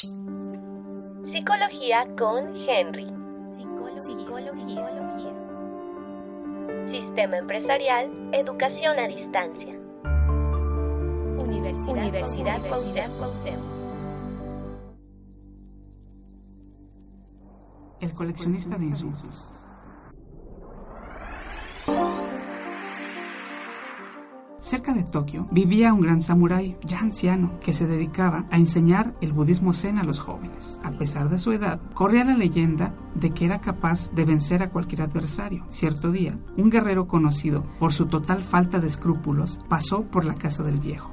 Psicología con Henry. Psicología. Sistema empresarial, educación a distancia. Universidad Cuauhtémoc. El coleccionista de insultos. Cerca de Tokio vivía un gran samurái, ya anciano, que se dedicaba a enseñar el budismo zen a los jóvenes. A pesar de su edad, corría la leyenda de que era capaz de vencer a cualquier adversario. Cierto día, un guerrero conocido por su total falta de escrúpulos pasó por la casa del viejo.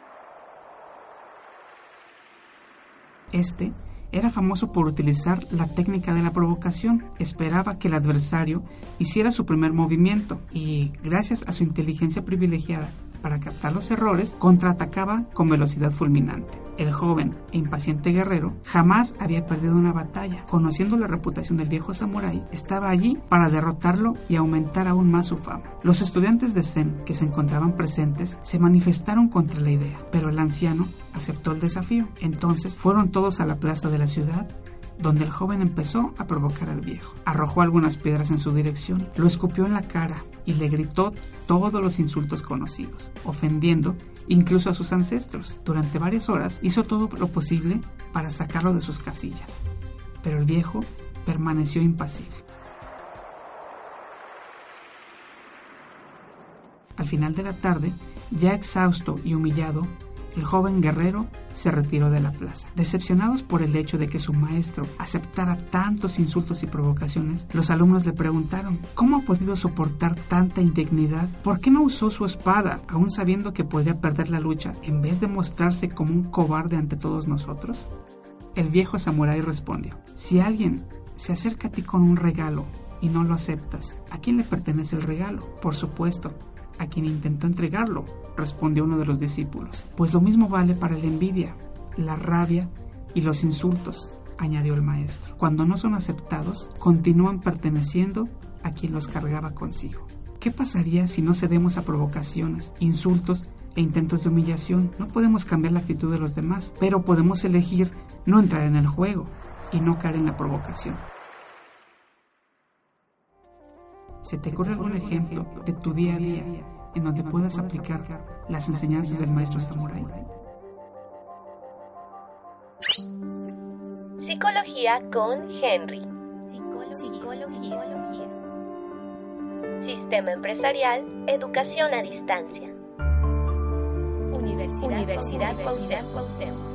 Este era famoso por utilizar la técnica de la provocación. Esperaba que el adversario hiciera su primer movimiento y, gracias a su inteligencia privilegiada para captar los errores, contraatacaba con velocidad fulminante. El joven e impaciente guerrero jamás había perdido una batalla. Conociendo la reputación del viejo samurái, estaba allí para derrotarlo y aumentar aún más su fama. Los estudiantes de Zen que se encontraban presentes se manifestaron contra la idea, pero el anciano aceptó el desafío. Entonces fueron todos a la plaza de la ciudad, donde el joven empezó a provocar al viejo. Arrojó algunas piedras en su dirección, lo escupió en la cara y le gritó todos los insultos conocidos, ofendiendo incluso a sus ancestros. Durante varias horas hizo todo lo posible para sacarlo de sus casillas, pero el viejo permaneció impasible. Al final de la tarde, ya exhausto y humillado, el joven guerrero se retiró de la plaza. Decepcionados por el hecho de que su maestro aceptara tantos insultos y provocaciones, los alumnos le preguntaron: ¿cómo ha podido soportar tanta indignidad? ¿Por qué no usó su espada, aún sabiendo que podría perder la lucha, en vez de mostrarse como un cobarde ante todos nosotros? El viejo samurái respondió: si alguien se acerca a ti con un regalo y no lo aceptas, ¿a quién le pertenece el regalo? Por supuesto, a quien intentó entregarlo, respondió uno de los discípulos. Pues lo mismo vale para la envidia, la rabia y los insultos, añadió el maestro. Cuando no son aceptados, continúan perteneciendo a quien los cargaba consigo. ¿Qué pasaría si no cedemos a provocaciones, insultos e intentos de humillación? No podemos cambiar la actitud de los demás, pero podemos elegir no entrar en el juego y no caer en la provocación. ¿Se te ocurre algún ejemplo de tu día a día en donde puedas aplicar las enseñanzas del maestro samurái? Psicología con Henry. Psicología. Sistema empresarial, educación a distancia. Universidad Cuauhtémoc.